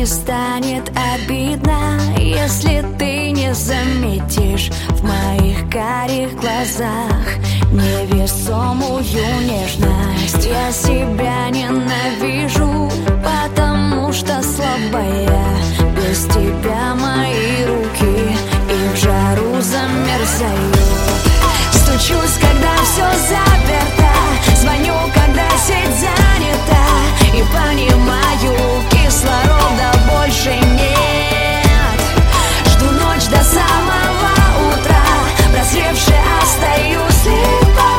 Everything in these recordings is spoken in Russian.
не станет обидно, если ты не заметишь в моих карих глазах невесомую нежность. Я себя ненавижу, потому что слабая. Без тебя мои руки и в жару замерзают. Стучусь, когда все заперто, звоню, когда сеть занята, и понимаю, кислорода больше нет. Жду ночь до самого утра, прозревшая остаюсь слепа.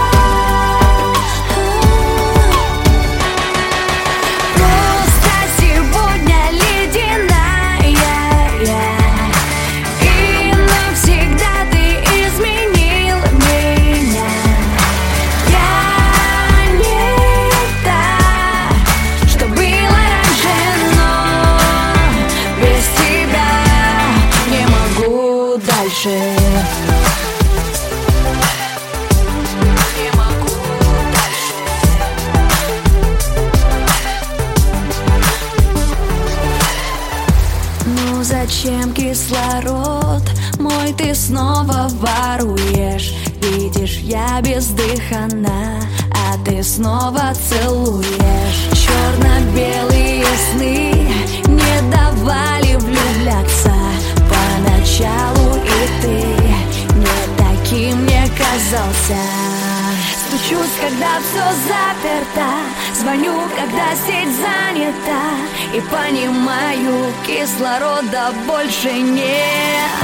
Просто сегодня ледяная, и навсегда ты изменил меня. Я не та, что было раньше, но без тебя не могу дальше. Ну зачем кислород мой ты снова воруешь? Видишь, я бездыханна, а ты снова целуешь. Черно-белые сны не давали влюбляться поначалу, и ты не таким мне казался. Стучусь, когда все заперто, звоню, когда сеть занята, и понимаю, кислорода больше нет.